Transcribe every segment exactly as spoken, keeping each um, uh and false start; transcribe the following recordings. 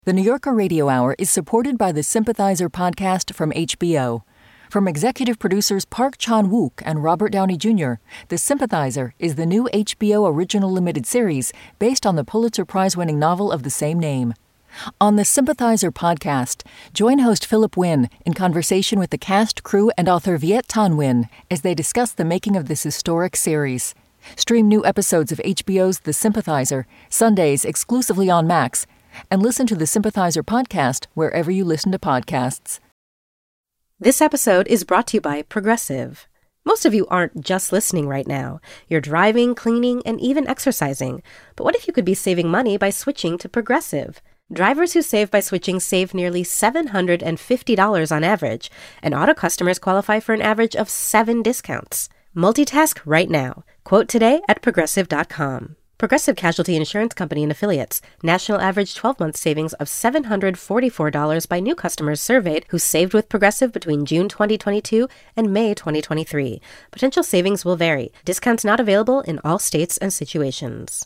The New Yorker Radio Hour is supported by the Sympathizer podcast from H B O. From executive producers Park Chan-wook and Robert Downey Junior, The Sympathizer is the new H B O original limited series based on the Pulitzer Prize-winning novel of the same name. On the Sympathizer podcast, join host Philip Wynn in conversation with the cast, crew, and author Viet Thanh Nguyen as they discuss the making of this historic series. Stream new episodes of H B O's The Sympathizer, Sundays exclusively on Max, and listen to the Sympathizer podcast wherever you listen to podcasts. This episode is brought to you by Progressive. Most of you aren't just listening right now. You're driving, cleaning, and even exercising. But what if you could be saving money by switching to Progressive? Drivers who save by switching save nearly seven hundred fifty dollars on average, and auto customers qualify for an average of seven discounts. Multitask right now. Quote today at progressive dot com. Progressive Casualty Insurance Company and Affiliates. National average twelve-month savings of seven hundred forty-four dollars by new customers surveyed who saved with Progressive between June twenty twenty-two and May twenty twenty-three. Potential savings will vary. Discounts not available in all states and situations.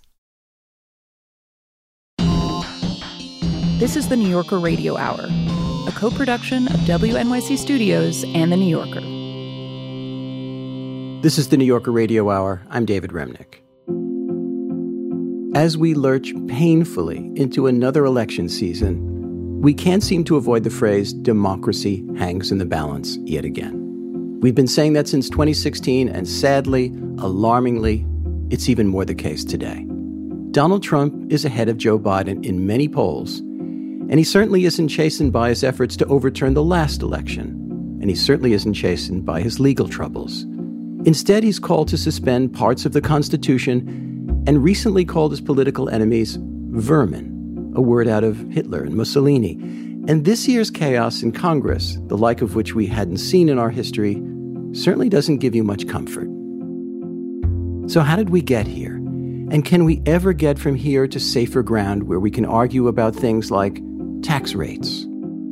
This is the New Yorker Radio Hour, a co-production of W N Y C Studios and The New Yorker. This is the New Yorker Radio Hour. I'm David Remnick. As we lurch painfully into another election season, we can't seem to avoid the phrase, democracy hangs in the balance yet again. We've been saying that since twenty sixteen, and sadly, alarmingly, it's even more the case today. Donald Trump is ahead of Joe Biden in many polls, and he certainly isn't chastened by his efforts to overturn the last election, and he certainly isn't chastened by his legal troubles. Instead, he's called to suspend parts of the Constitution and recently called his political enemies vermin, a word out of Hitler and Mussolini. And this year's chaos in Congress, the like of which we hadn't seen in our history, certainly doesn't give you much comfort. So how did we get here? And can we ever get from here to safer ground where we can argue about things like tax rates?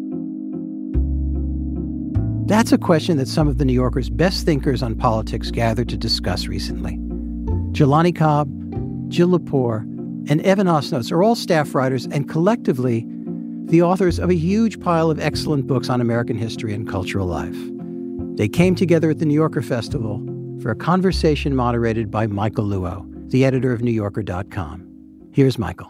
That's a question that some of the New Yorker's best thinkers on politics gathered to discuss recently. Jelani Cobb, Jill Lepore, and Evan Osnos are all staff writers and collectively the authors of a huge pile of excellent books on American history and cultural life. They came together at the New Yorker Festival for a conversation moderated by Michael Luo, the editor of New Yorker dot com. Here's Michael.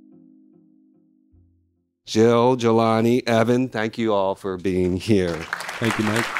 Jill, Jelani, Evan, thank you all for being here. Thank you, Mike.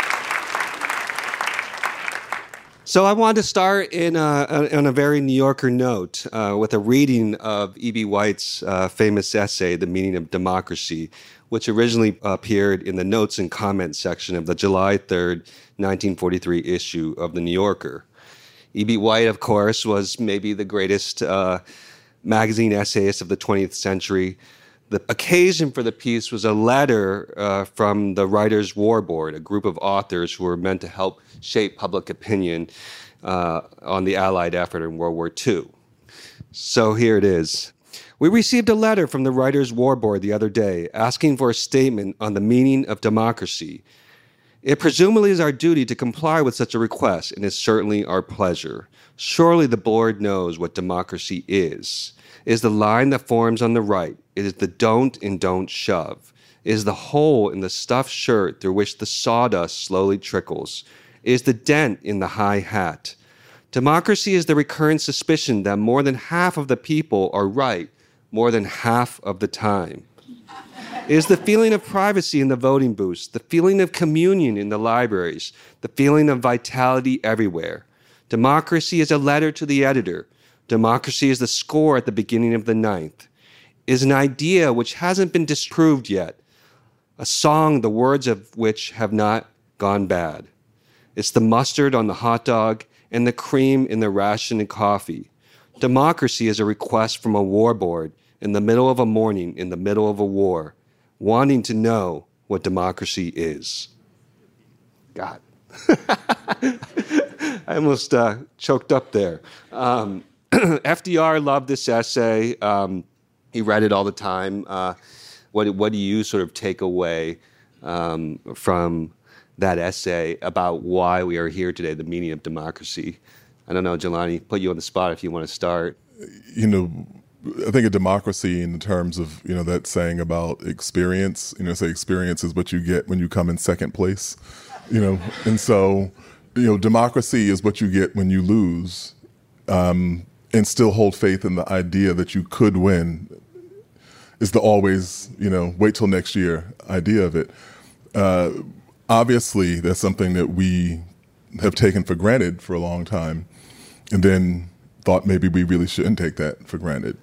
So I wanted to start in a, on a very New Yorker note uh, with a reading of E B. White's uh, famous essay, The Meaning of Democracy, which originally appeared in the notes and comments section of the July third, nineteen forty-three issue of The New Yorker. E B. White, of course, was maybe the greatest uh, magazine essayist of the twentieth century. The occasion for the piece was a letter uh, from the Writers' War Board, a group of authors who were meant to help shape public opinion uh, on the Allied effort in World War Two. So here it is. We received a letter from the Writers' War Board the other day asking for a statement on the meaning of democracy. It presumably is our duty to comply with such a request, and is certainly our pleasure. Surely the board knows what democracy is. It is the line that forms on the right. It is the don't and don't shove. It is the hole in the stuffed shirt through which the sawdust slowly trickles. It is the dent in the high hat. Democracy is the recurrent suspicion that more than half of the people are right more than half of the time. It is the feeling of privacy in the voting booths, the feeling of communion in the libraries, the feeling of vitality everywhere. Democracy is a letter to the editor. Democracy is the score at the beginning of the ninth. It is an idea which hasn't been disproved yet, a song the words of which have not gone bad. It's the mustard on the hot dog and the cream in the ration and coffee. Democracy is a request from a war board in the middle of a morning, in the middle of a war, wanting to know what democracy is. God. I almost uh, choked up there. Um, F D R loved this essay. Um, he read it all the time. Uh, what, what do you sort of take away um, from that essay about why we are here today, the meaning of democracy? I don't know, Jelani, put you on the spot if you want to start. You know, I think of democracy in terms of, you know, that saying about experience, you know, say experience is what you get when you come in second place, you know, and so, you know, democracy is what you get when you lose, um, and still hold faith in the idea that you could win is the always, you know, wait till next year idea of it. Uh, obviously, that's something that we have taken for granted for a long time, and then thought maybe we really shouldn't take that for granted.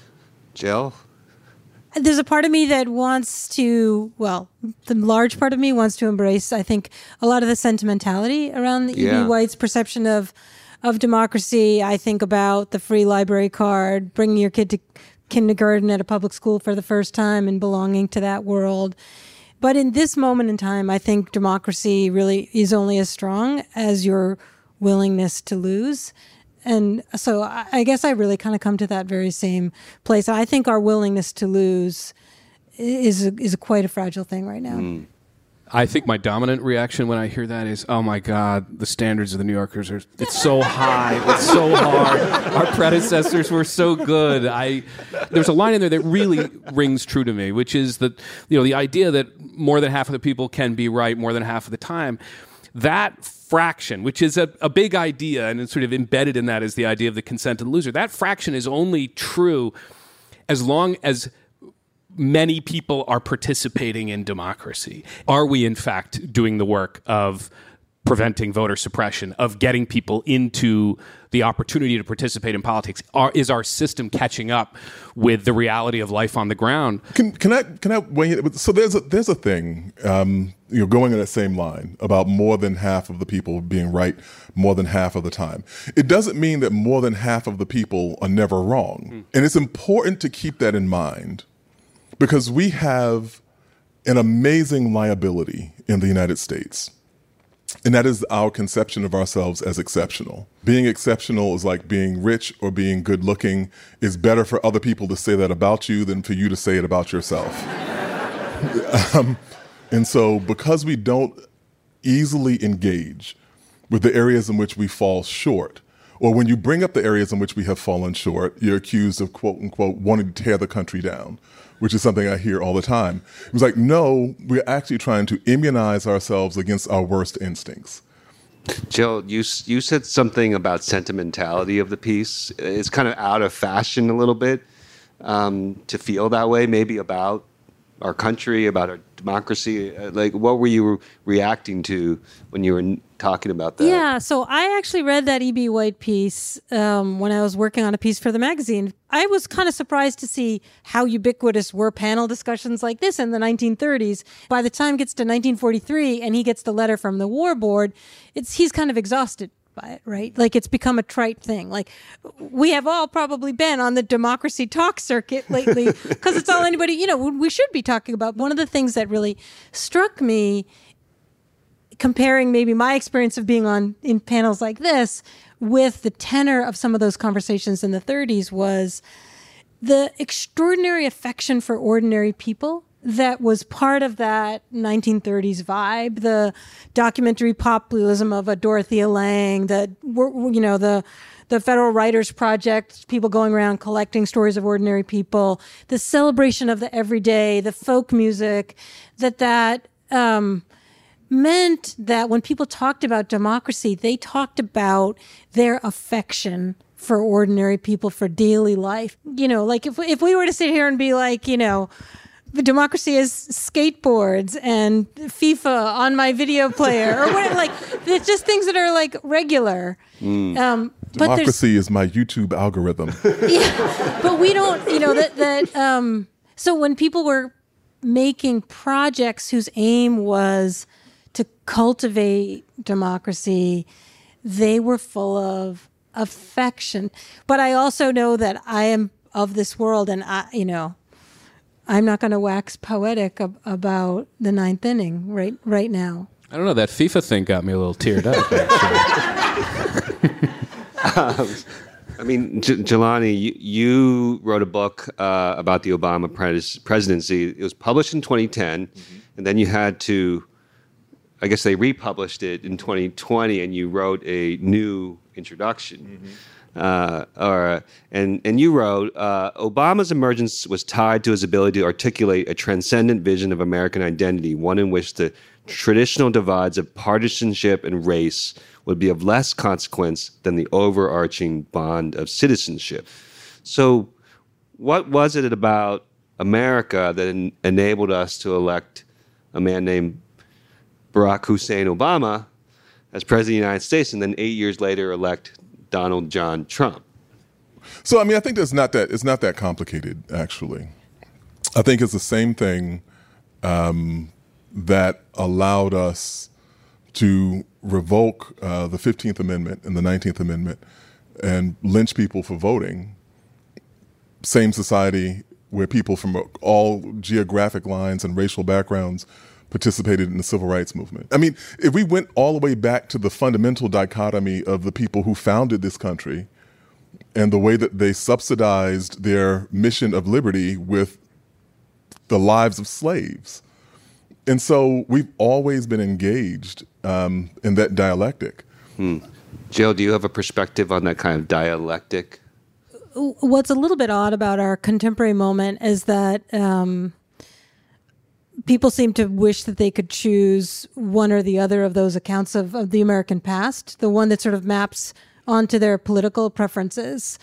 Jill? There's a part of me that wants to, well, the large part of me wants to embrace, I think, a lot of the sentimentality around the Yeah. E B. White's perception of of democracy. I think about the free library card, bringing your kid to kindergarten at a public school for the first time and belonging to that world. But in this moment in time, I think democracy really is only as strong as your willingness to lose. And so I I guess I really kind of come to that very same place. I think our willingness to lose is a, is a quite a fragile thing right now. Mm. I think my dominant reaction when I hear that is, oh my God, the standards of the New Yorkers are, it's so high, it's so hard. Our predecessors were so good. I, there's a line in there that really rings true to me, which is that, you know, the idea that more than half of the people can be right more than half of the time. That fraction, which is a, a big idea, and it's sort of embedded in that is the idea of the consented loser. That fraction is only true as long as many people are participating in democracy. Are we, in fact, doing the work of preventing voter suppression, of getting people into the opportunity to participate in politics? Are, is our system catching up with the reality of life on the ground? Can, can I can I weigh in? So there's a, there's a thing, um, you know, going in that same line about more than half of the people being right more than half of the time. It doesn't mean that more than half of the people are never wrong. Mm. And it's important to keep that in mind, because we have an amazing liability in the United States, and that is our conception of ourselves as exceptional. Being exceptional is like being rich or being good looking. It's better for other people to say that about you than for you to say it about yourself. um, and so because we don't easily engage with the areas in which we fall short, or when you bring up the areas in which we have fallen short, you're accused of, quote unquote, wanting to tear the country down, which is something I hear all the time. It was like, no, we're actually trying to immunize ourselves against our worst instincts. Jill, you you said something about sentimentality of the piece. It's kind of out of fashion a little bit um, to feel that way, maybe about our country, about our democracy. Like, what were you reacting to when you were talking about that? Yeah, so I actually read that E B. White piece um, when I was working on a piece for the magazine. I was kind of surprised to see how ubiquitous were panel discussions like this in the nineteen thirties. By the time it gets to nineteen forty-three and he gets the letter from the War Board, it's he's kind of exhausted by it, right? Like, it's become a trite thing. Like, we have all probably been on the democracy talk circuit lately because it's all anybody, you know, we should be talking about. One of the things that really struck me, comparing maybe my experience of being on in panels like this with the tenor of some of those conversations in the thirties, was the extraordinary affection for ordinary people that was part of that nineteen thirties vibe, the documentary populism of a Dorothea Lange, the, you know, the the Federal Writers Project, people going around collecting stories of ordinary people, the celebration of the everyday, the folk music, that that um, meant that when people talked about democracy, they talked about their affection for ordinary people, for daily life. You know, like if if we were to sit here and be like, you know, the democracy is skateboards and FIFA on my video player, or what, like, it's just things that are like regular. Mm. Um, democracy is my YouTube algorithm. Yeah, but we don't, you know, that, that, um, so when people were making projects whose aim was to cultivate democracy, they were full of affection. But I also know that I am of this world, and I, you know, I'm not going to wax poetic ab- about the ninth inning right right now. I don't know. That FIFA thing got me a little teared up, actually. um, I mean, J- Jelani, you, you wrote a book uh, about the Obama pres- presidency. It was published in twenty ten, mm-hmm. and then you had to, I guess they republished it in twenty twenty, and you wrote a new introduction. Mm-hmm. Uh, or and and you wrote, uh, Obama's emergence was tied to his ability to articulate a transcendent vision of American identity, one in which the traditional divides of partisanship and race would be of less consequence than the overarching bond of citizenship. So what was it about America that en- enabled us to elect a man named Barack Hussein Obama as president of the United States, and then eight years later elect Donald John Trump? So, I mean, I think that's not that, it's not that complicated, actually. I think it's the same thing um, that allowed us to revoke uh, the fifteenth Amendment and the nineteenth Amendment and lynch people for voting. Same society where people from all geographic lines and racial backgrounds participated in the civil rights movement. I mean, if we went all the way back to the fundamental dichotomy of the people who founded this country and the way that they subsidized their mission of liberty with the lives of slaves. And so we've always been engaged um, in that dialectic. Hmm. Jill, do you have a perspective on that kind of dialectic? What's a little bit odd about our contemporary moment is that um, people seem to wish that they could choose one or the other of those accounts of, of the American past, the one that sort of maps onto their political preferences.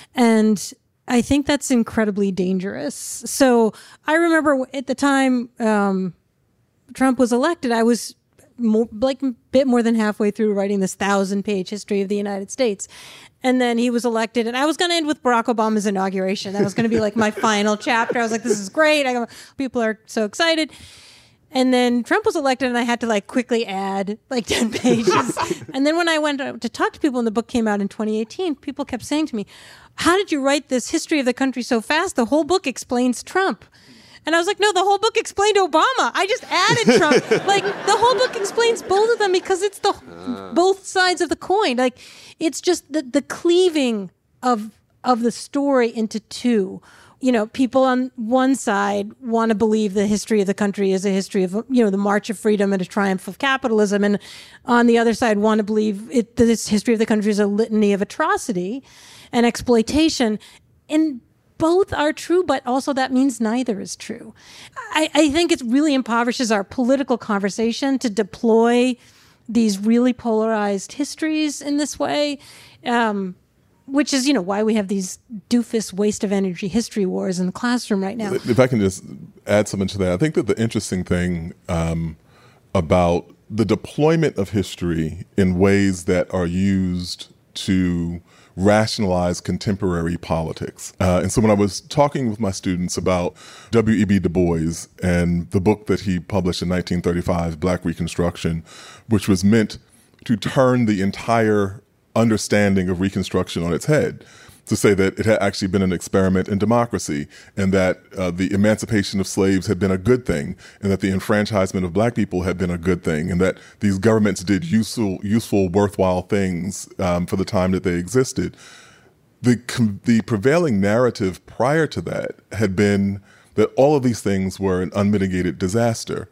And I think that's incredibly dangerous. So I remember at the time um, Trump was elected, I was more, like a bit more than halfway through writing this thousand-page history of the United States. And then he was elected, and I was going to end with Barack Obama's inauguration. That was going to be like my final chapter. I was like, this is great. I, people are so excited. And then Trump was elected, and I had to like quickly add like ten pages. And then when I went to talk to people, and the book came out in twenty eighteen, people kept saying to me, how did you write this history of the country so fast? The whole book explains Trump. And I was like, no, the whole book explained Obama. I just added Trump. Like, the whole book explains both of them because it's the uh. both sides of the coin. Like, it's just the, the cleaving of of the story into two. You know, people on one side want to believe the history of the country is a history of, you know, the march of freedom and a triumph of capitalism. And on the other side want to believe it, that this history of the country is a litany of atrocity and exploitation. And both are true, but also that means neither is true. I, I think it really impoverishes our political conversation to deploy these really polarized histories in this way, um, which is, you know, why we have these doofus waste of energy history wars in the classroom right now. If I can just add something to that, I think that the interesting thing um, about the deployment of history in ways that are used to rationalize contemporary politics. Uh, and so when I was talking with my students about W E B Du Bois and the book that he published in nineteen thirty-five, Black Reconstruction, which was meant to turn the entire understanding of Reconstruction on its head, to say that it had actually been an experiment in democracy, and that uh, the emancipation of slaves had been a good thing, and that the enfranchisement of black people had been a good thing, and that these governments did useful, useful, worthwhile things um, for the time that they existed. The the prevailing narrative prior to that had been that all of these things were an unmitigated disaster,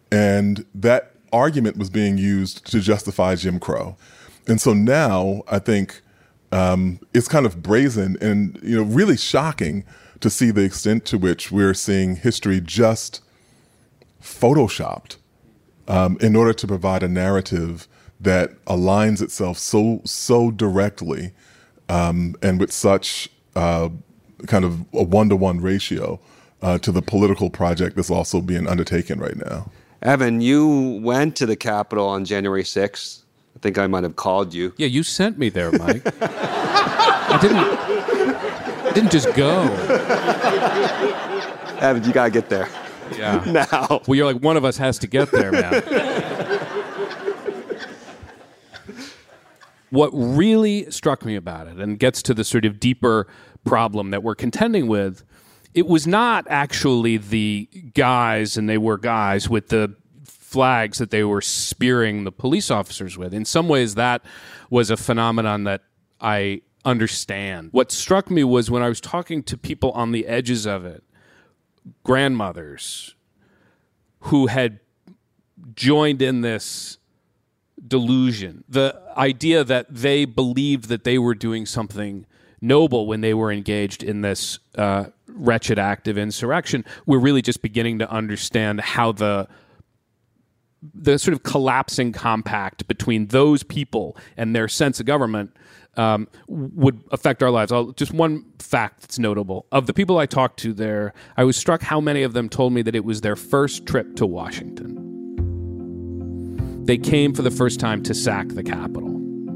and that argument was being used to justify Jim Crow. And so now I think Um, it's kind of brazen and, you know, really shocking to see the extent to which we're seeing history just photoshopped um, in order to provide a narrative that aligns itself so so directly um, and with such uh, kind of a one-to-one ratio uh, to the political project that's also being undertaken right now. Evan, you went to the Capitol on January sixth. I think I might have called you. Yeah, you sent me there, Mike. I didn't I didn't just go. Evan, you gotta get there. Yeah. Now. Well, you're like, one of us has to get there, man. What really struck me about it, and gets to the sort of deeper problem that we're contending with, it was not actually the guys, and they were guys, with the flags that they were spearing the police officers with. In some ways, that was a phenomenon that I understand. What struck me was when I was talking to people on the edges of it, grandmothers who had joined in this delusion, the idea that they believed that they were doing something noble when they were engaged in this uh, wretched act of insurrection. We're really just beginning to understand how the the sort of collapsing compact between those people and their sense of government um, would affect our lives. I'll, just one fact that's notable. Of the people I talked to there, I was struck how many of them told me that it was their first trip to Washington. They came for the first time to sack the Capitol.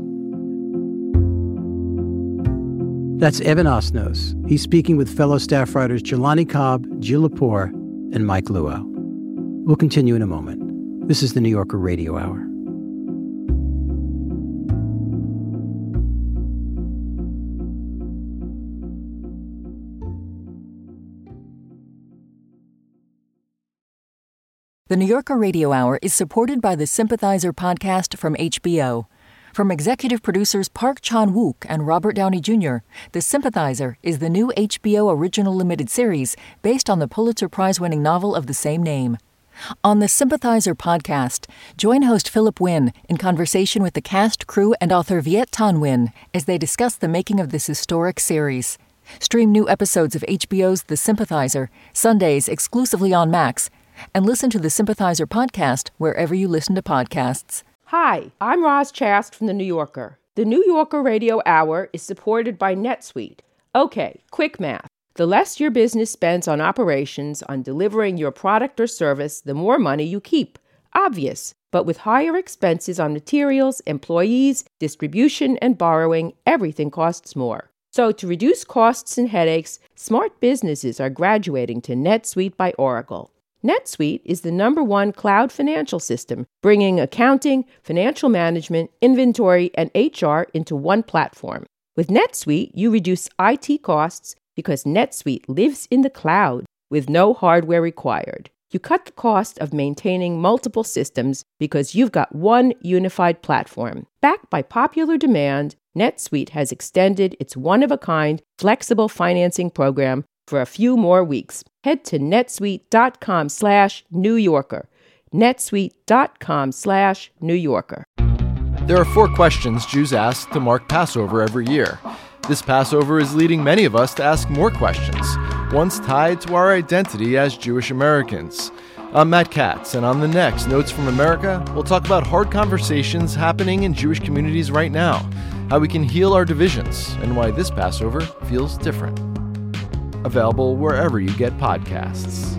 That's Evan Osnos. He's speaking with fellow staff writers Jelani Cobb, Jill Lepore, and Mike Luo. We'll continue in a moment. This is the New Yorker Radio Hour. The New Yorker Radio Hour is supported by the Sympathizer podcast from H B O. From executive producers Park Chan-wook and Robert Downey Junior, The Sympathizer is the new H B O original limited series based on the Pulitzer Prize-winning novel of the same name. On the Sympathizer podcast, join host Philip Nguyen in conversation with the cast, crew, and author Viet Thanh Nguyen as they discuss the making of this historic series. Stream new episodes of H B O's The Sympathizer, Sundays exclusively on Max, and listen to the Sympathizer podcast wherever you listen to podcasts. Hi, I'm Roz Chast from The New Yorker. The New Yorker Radio Hour is supported by NetSuite. Okay, quick math. The less your business spends on operations, on delivering your product or service, the more money you keep. Obvious. But with higher expenses on materials, employees, distribution, and borrowing, everything costs more. So to reduce costs and headaches, smart businesses are graduating to NetSuite by Oracle. NetSuite is the number one cloud financial system, bringing accounting, financial management, inventory, and H R into one platform. With NetSuite, you reduce I T costs because NetSuite lives in the cloud with no hardware required. You cut the cost of maintaining multiple systems because you've got one unified platform. Backed by popular demand, NetSuite has extended its one-of-a-kind flexible financing program for a few more weeks. Head to netsuite.com slash New Yorker. netsuite.com slash New Yorker. There are four questions Jews ask to mark Passover every year. This Passover is leading many of us to ask more questions, ones tied to our identity as Jewish Americans. I'm Matt Katz, and on the next Notes from America, we'll talk about hard conversations happening in Jewish communities right now, how we can heal our divisions, and why this Passover feels different. Available wherever you get podcasts.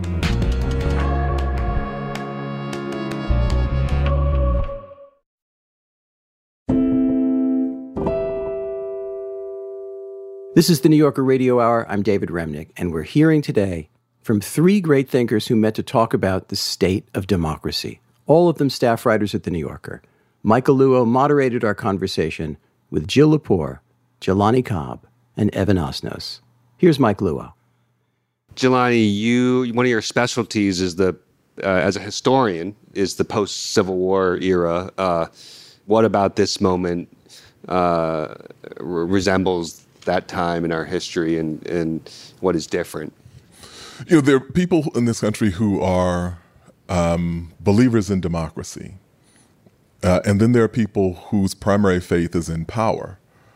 This is the New Yorker Radio Hour. I'm David Remnick, and we're hearing today from three great thinkers who met to talk about the state of democracy, all of them staff writers at The New Yorker. Michael Luo moderated our conversation with Jill Lepore, Jelani Cobb, and Evan Osnos. Here's Mike Luo. Jelani, you one of your specialties is the uh, as a historian is the post-Civil War era. Uh, what about this moment uh, re- resembles that time in our history, and, and what is different? You know, there are people in this country who are um, believers in democracy, uh, and then there are people whose primary faith is in power.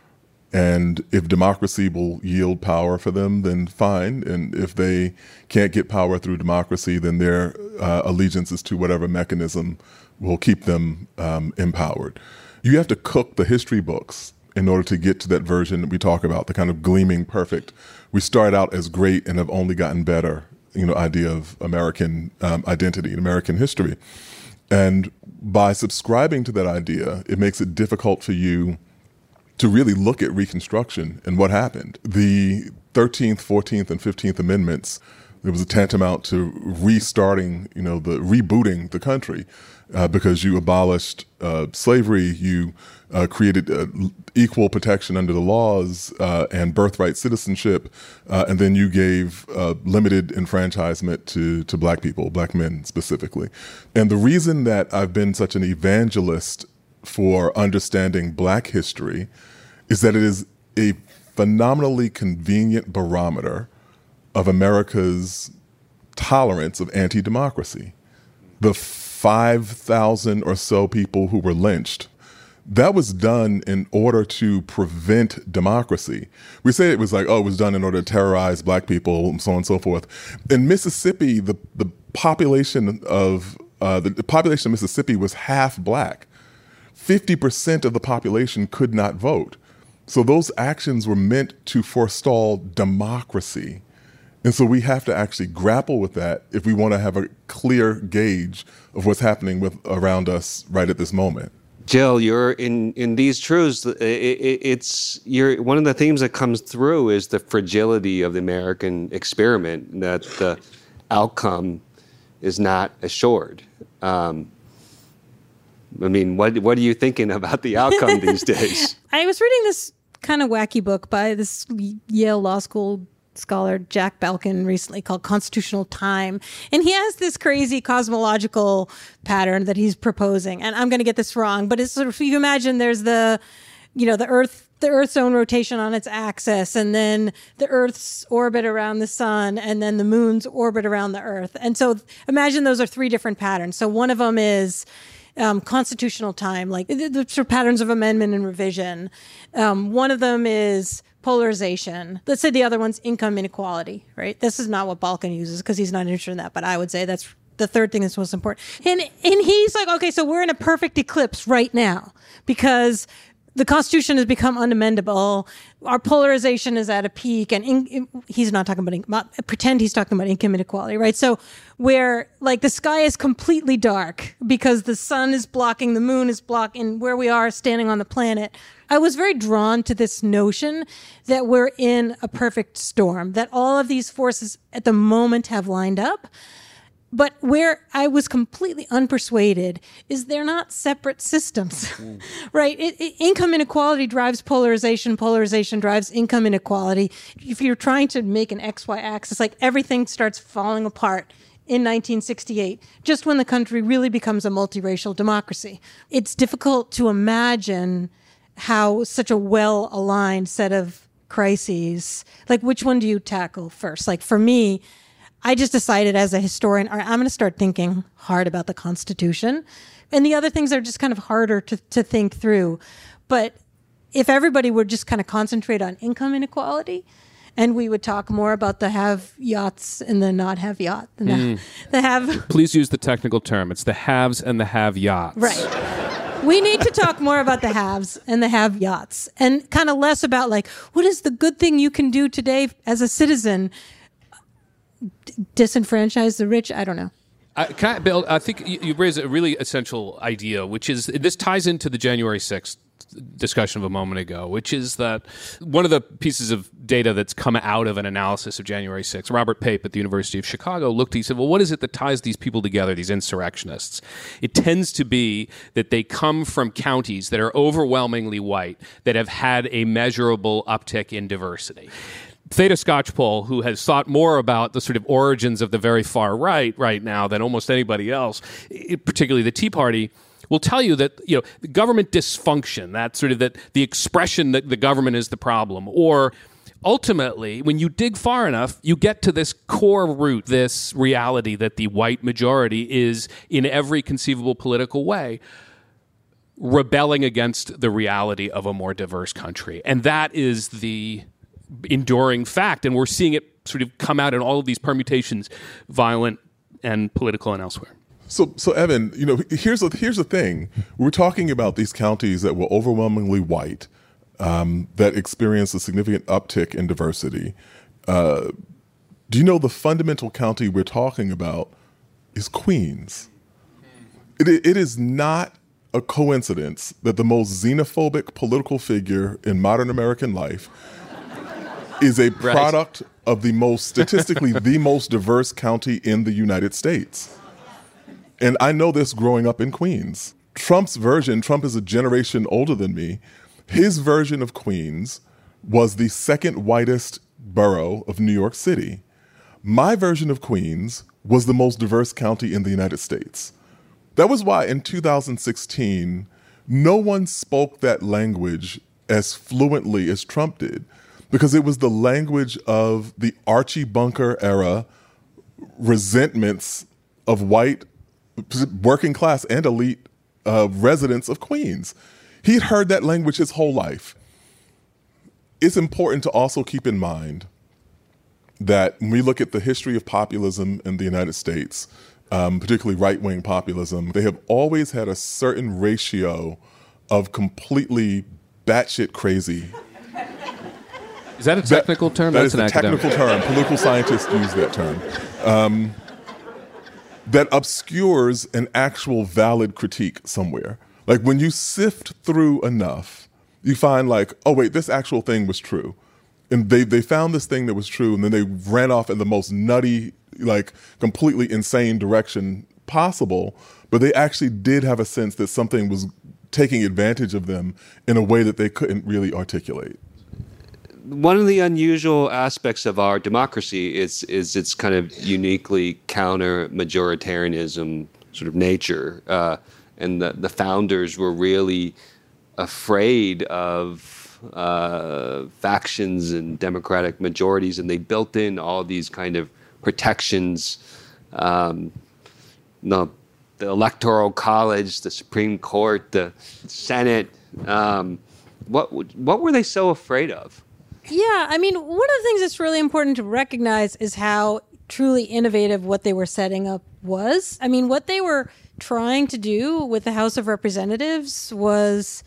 And if democracy will yield power for them, then fine. And if they can't get power through democracy, then their uh, allegiance is to whatever mechanism will keep them um, empowered. You have to cook the history books in order to get to that version that we talk about, the kind of gleaming perfect. We start out as great and have only gotten better, you know, idea of American um, identity and American history. And by subscribing to that idea, it makes it difficult for you to really look at Reconstruction and what happened. The thirteenth, fourteenth, and fifteenth Amendments, it was a tantamount to restarting, you know, the rebooting the country uh, because you abolished uh, slavery, you uh, created uh, equal protection under the laws uh, and birthright citizenship, uh, and then you gave uh, limited enfranchisement to, to black people, black men specifically. And the reason that I've been such an evangelist for understanding black history is that it is a phenomenally convenient barometer of America's tolerance of anti-democracy. The five thousand or so people who were lynched. That was done in order to prevent democracy. We say it was like, oh, it was done in order to terrorize black people and so on and so forth. In Mississippi, the, the population of uh, the, the population of Mississippi was half black. fifty percent of the population could not vote. So those actions were meant to forestall democracy. And so we have to actually grapple with that if we want to have a clear gauge of what's happening with around us right at this moment. Jill, you're in, in these truths. It, it, it's you're one of the themes that comes through is the fragility of the American experiment, that the outcome is not assured. Um, I mean, what what are you thinking about the outcome these days? I was reading this kind of wacky book by this Yale Law School scholar Jack Balkin recently called Constitutional Time. And he has this crazy cosmological pattern that he's proposing. And I'm going to get this wrong, but it's sort of, you imagine there's the, you know, the Earth, the Earth's own rotation on its axis, and then the Earth's orbit around the sun, and then the moon's orbit around the Earth. And so imagine those are three different patterns. So one of them is Um, constitutional time, like the, the sort of patterns of amendment and revision. Um, one of them is polarization. Let's say the other one's income inequality, right? This is not what Balkin uses because he's not interested in that, but I would say that's the third thing that's most important. And, and he's like, okay, so we're in a perfect eclipse right now because the Constitution has become unamendable. Our polarization is at a peak, and in, in, he's not talking about, in, pretend he's talking about income inequality, right? So where like the sky is completely dark because the sun is blocking, the moon is blocking where we are standing on the planet. I was very drawn to this notion that we're in a perfect storm, that all of these forces at the moment have lined up. But where I was completely unpersuaded is they're not separate systems, mm. right? It, it, income inequality drives polarization. Polarization drives income inequality. If you're trying to make an X Y axis, like everything starts falling apart in nineteen sixty-eight, just when the country really becomes a multiracial democracy. It's difficult to imagine how such a well-aligned set of crises, like which one do you tackle first? Like for me, I just decided as a historian, all right, I'm going to start thinking hard about the Constitution. And the other things are just kind of harder to, to think through. But if everybody would just kind of concentrate on income inequality, and we would talk more about the have yachts and the not have yacht, the, mm. the have... Please use the technical term. It's the haves and the have yachts. Right. We need to talk more about the haves and the have yachts, and kind of less about like, what is the good thing you can do today as a citizen? Disenfranchise the rich? I don't know. I, can I, Bill, I think you, you raised a really essential idea, which is this ties into the January sixth discussion of a moment ago, which is that one of the pieces of data that's come out of an analysis of January sixth, Robert Pape at the University of Chicago looked, he said, well, what is it that ties these people together, these insurrectionists? It tends to be that they come from counties that are overwhelmingly white, that have had a measurable uptick in diversity. Theda Skocpol, who has thought more about the sort of origins of the very far right right now than almost anybody else, particularly the Tea Party, will tell you that, you know, the government dysfunction, that sort of that the expression that the government is the problem, or ultimately, when you dig far enough, you get to this core root, this reality that the white majority is, in every conceivable political way, rebelling against the reality of a more diverse country. And that is the enduring fact, and we're seeing it sort of come out in all of these permutations, violent and political and elsewhere. So, so Evan, you know, here's the, here's the thing. We're talking about these counties that were overwhelmingly white, um, that experienced a significant uptick in diversity. Uh, do you know the fundamental county we're talking about is Queens? It, it is not a coincidence that the most xenophobic political figure in modern American life is a product right. of the most, statistically, the most diverse county in the United States. And I know this growing up in Queens. Trump's version, Trump is a generation older than me, his version of Queens was the second whitest borough of New York City. My version of Queens was the most diverse county in the United States. That was why in two thousand sixteen, no one spoke that language as fluently as Trump did, because it was the language of the Archie Bunker era resentments of white working class and elite uh, residents of Queens. He'd heard that language his whole life. It's important to also keep in mind that when we look at the history of populism in the United States, um, particularly right-wing populism, they have always had a certain ratio of completely batshit crazy. Is that a technical that, term? That That's is an a technical term. Political scientists use that term. Um, that obscures an actual valid critique somewhere. Like when you sift through enough, you find like, oh wait, this actual thing was true. And they, they found this thing that was true, and then they ran off in the most nutty, like completely insane direction possible. But they actually did have a sense that something was taking advantage of them in a way that they couldn't really articulate. One of the unusual aspects of our democracy is is its kind of uniquely counter-majoritarianism sort of nature. Uh, and the, the founders were really afraid of uh, factions and democratic majorities, and they built in all these kind of protections. Um, the, the Electoral College, the Supreme Court, the Senate. Um, what what were they so afraid of? Yeah, I mean, one of the things that's really important to recognize is how truly innovative what they were setting up was. I mean, what they were trying to do with the House of Representatives was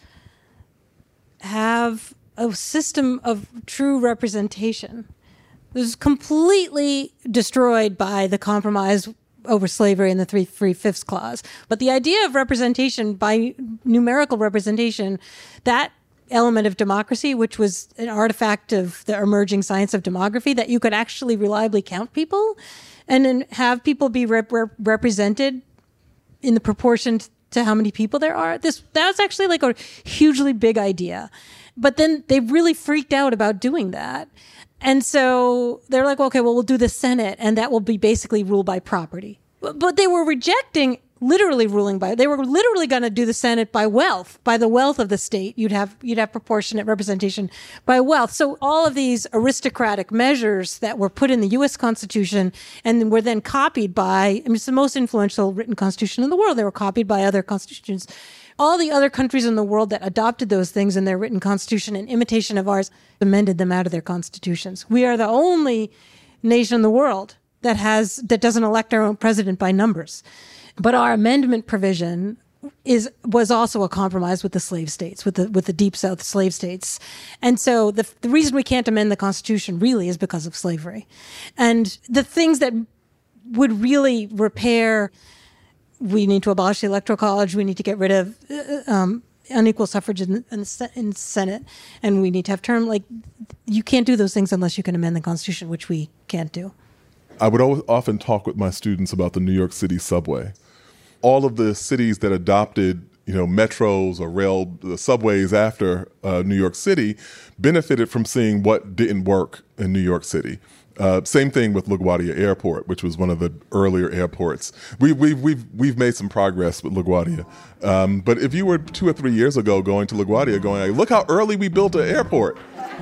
have a system of true representation. It was completely destroyed by the compromise over slavery and the three three-fifths clause. But the idea of representation by numerical representation, that element of democracy, which was an artifact of the emerging science of demography, that you could actually reliably count people and then have people be rep- rep- represented in the proportion to how many people there are. This that was actually like a hugely big idea. But then they really freaked out about doing that. And so they're like, okay, well, we'll do the Senate, and that will be basically ruled by property. But they were rejecting literally ruling by, they were literally going to do the Senate by wealth, by the wealth of the state. You'd have, you'd have proportionate representation by wealth. So all of these aristocratic measures that were put in the U S Constitution and were then copied by, I mean, it's the most influential written constitution in the world. They were copied by other constitutions. All the other countries in the world that adopted those things in their written constitution in imitation of ours amended them out of their constitutions. We are the only nation in the world that has, that doesn't elect our own president by numbers. But our amendment provision is was also a compromise with the slave states, with the with the Deep South slave states. And so the the reason we can't amend the Constitution really is because of slavery. And the things that would really repair, we need to abolish the Electoral College, we need to get rid of uh, um, unequal suffrage in, in, the, in the Senate, and we need to have term, like, you can't do those things unless you can amend the Constitution, which we can't do. I would always, often talk with my students about the New York City subway. All of the cities that adopted, you know, metros or rail the subways after uh, New York City benefited from seeing what didn't work in New York City. Uh, same thing with LaGuardia Airport, which was one of the earlier airports. We, we've we've we've made some progress with LaGuardia, um, but if you were two or three years ago going to LaGuardia, going, look how early we built an airport.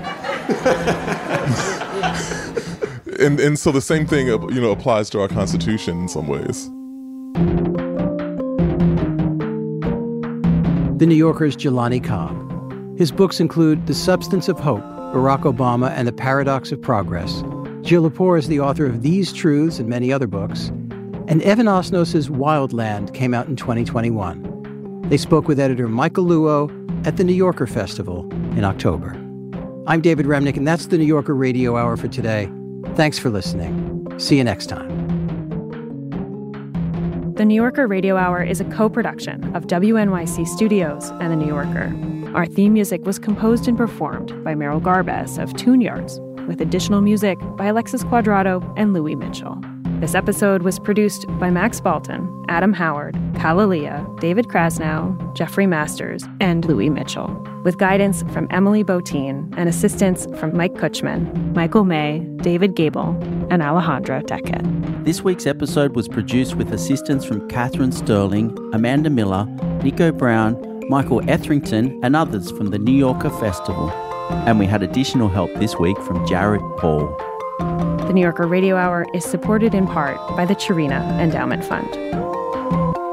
And and so the same thing, you know, applies to our Constitution in some ways. The New Yorker's Jelani Cobb. His books include The Substance of Hope, Barack Obama and the Paradox of Progress. Jill Lepore is the author of These Truths and many other books. And Evan Osnos' Wildland came out in twenty twenty-one. They spoke with editor Michael Luo at the New Yorker Festival in October. I'm David Remnick, and that's the New Yorker Radio Hour for today. Thanks for listening. See you next time. The New Yorker Radio Hour is a co-production of W N Y C Studios and The New Yorker. Our theme music was composed and performed by Meryl Garbes of Tune Yards, with additional music by Alexis Quadrado and Louis Mitchell. This episode was produced by Max Balton, Adam Howard, Kalalia, David Krasnow, Jeffrey Masters, and Louis Mitchell, with guidance from Emily Botine and assistance from Mike Kutchman, Michael May, David Gable, and Alejandra Deckett. This week's episode was produced with assistance from Catherine Sterling, Amanda Miller, Nico Brown, Michael Etherington, and others from the New Yorker Festival. And we had additional help this week from Jared Paul. The New Yorker Radio Hour is supported in part by the Chirina Endowment Fund.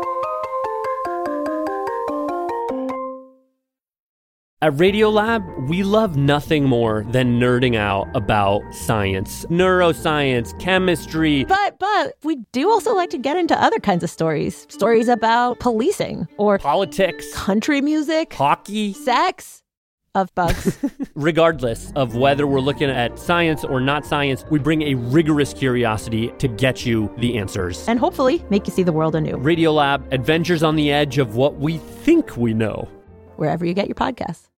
At Radiolab, we love nothing more than nerding out about science, neuroscience, chemistry. But, but we do also like to get into other kinds of stories. Stories about policing or politics, country music, hockey, sex, of bugs. Regardless of whether we're looking at science or not science, we bring a rigorous curiosity to get you the answers. And hopefully make you see the world anew. Radiolab, adventures on the edge of what we think we know. Wherever you get your podcasts.